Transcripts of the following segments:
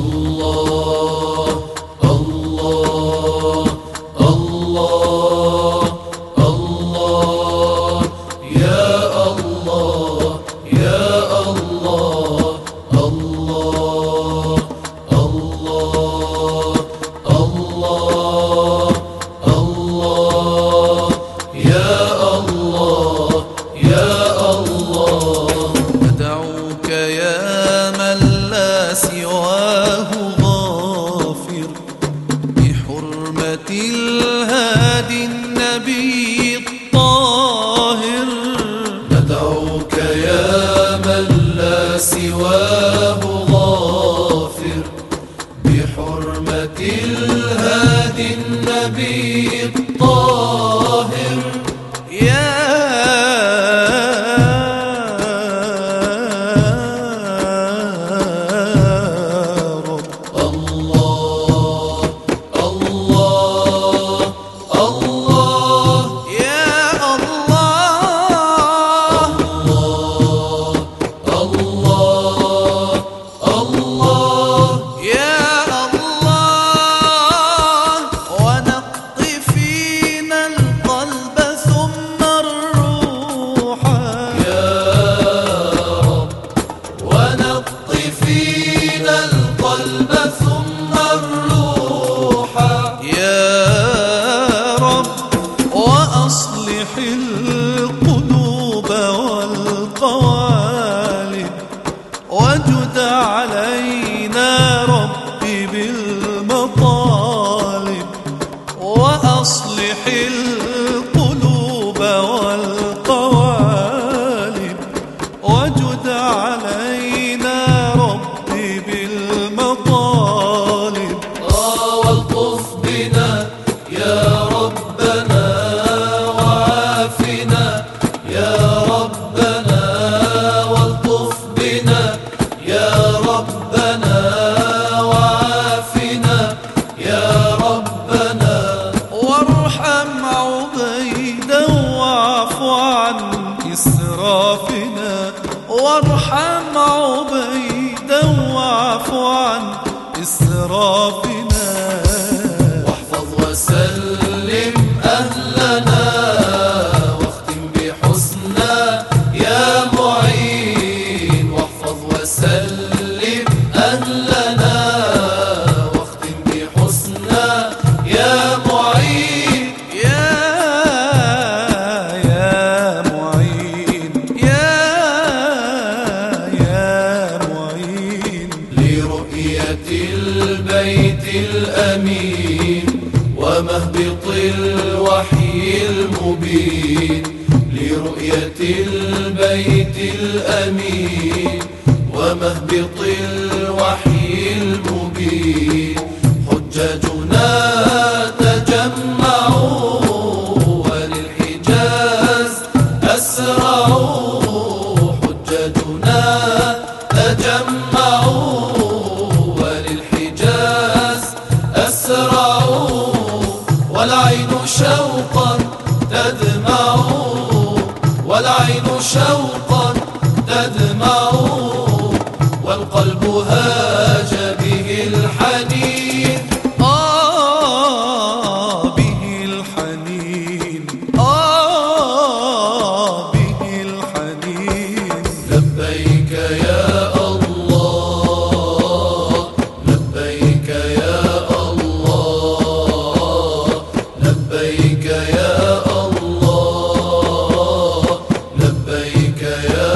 الله الله الله الله يا الله يا الله الله الله الله الله يا الله يا الله أدعوك يا من لا سواه غافر بحرمة الهادي النبي الطاهر. ندعوك يا من لا سواه غافر بحرمة الهادي النبي الطاهر. يا القلوب والقوالب وجد علينا ربي بالمطالب. وأصلح القلوب والقوالب وجد علينا ربي بالمطالب. والطف بنا يا ربنا وعافنا يا ربنا والطف بنا يا ربنا وعافنا يا ربنا. وارحم عبيدا واعف عن إسرافنا. وارحم عبيدا واعف عن إسرافنا. واحفظ وسلم أهلنا واختم بحسنى يا معين. واحفظ وسلم أهلنا واختم بحسنى يا معين. يا معين يا معين. لرؤية البيت الأمين ومهبط الوحي المبين. لرؤية البيت الأمين ومهبط الوحي المبين. حجاجنا تجمعوا وللحجاز أسرعوا. حجاجنا تجمعوا وللحجاز أسرعوا. والعين شوقا تدمع والعين شوقا تدمع والقلب هاج به الحنين. به الحنين به الحنين. لبيك يا الله لبيك يا الله لبيك يا الله لبيك يا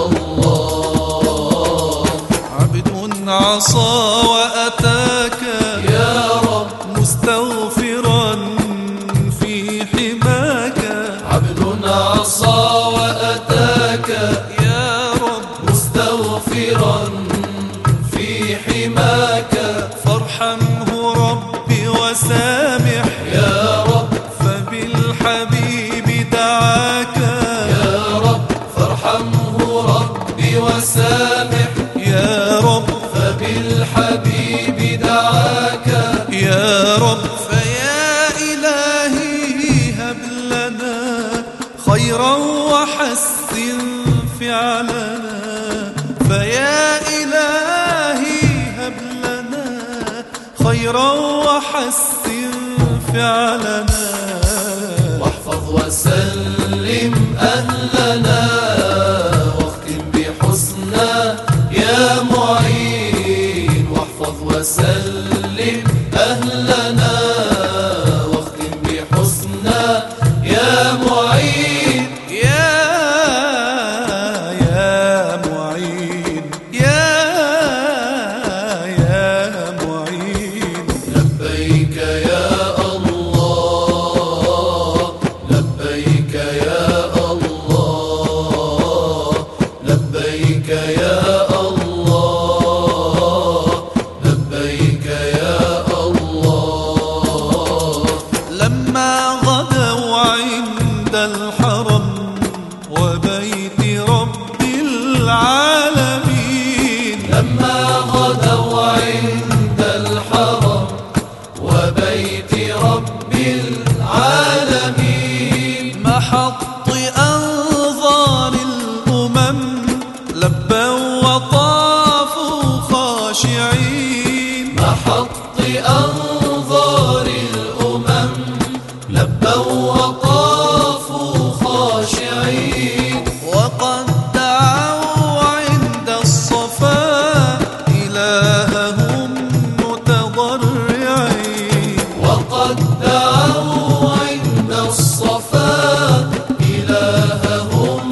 الله. عبد عصى وأتاك يا رب مستغفرا في حماك. عبد عصى وأتاك يا رب مستغفرا في حماك. فارحمه ربي وسامح يا رب فبالحبيب دعاك. يا رب فارحمه ربي وسامح يا رب فبالحبيب دعاك. يا رب فيا إلهي هب لنا خيرا وحسن فعلنا. فيا إلهي هب لنا فعلنا واحفظ وسلم أهلنا واختم بحسنى يا معين. واحفظ وسلم أهلنا واختم بحسنى يا معين. يا معين يا معين. لبيك يا الله لبيك يا الله لبيك يا الله لبيك يا الله. لما غدوا عند الحرم وبيت رب العالمين. لما غدوا عند الحرم وبيت رب العالمين. محط أنظار الأمم لبوا وطافوا خاشعين. محط أنظار الأمم لبوا وطافوا خاشعين. وقد دعوا عند الصفا إلههم متضرعين. وقد دعوا عند الصفا إلههم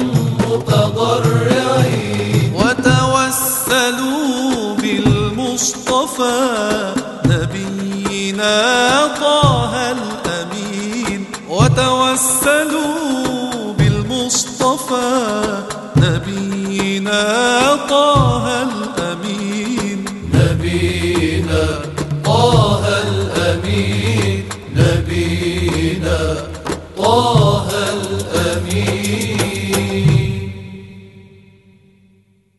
متضرعين. وتوسلوا بالمصطفى نبينا طه الأمين. وتوسلوا بالمصطفى نبينا طه الأمين. نبينا طه الأمين نبينا طه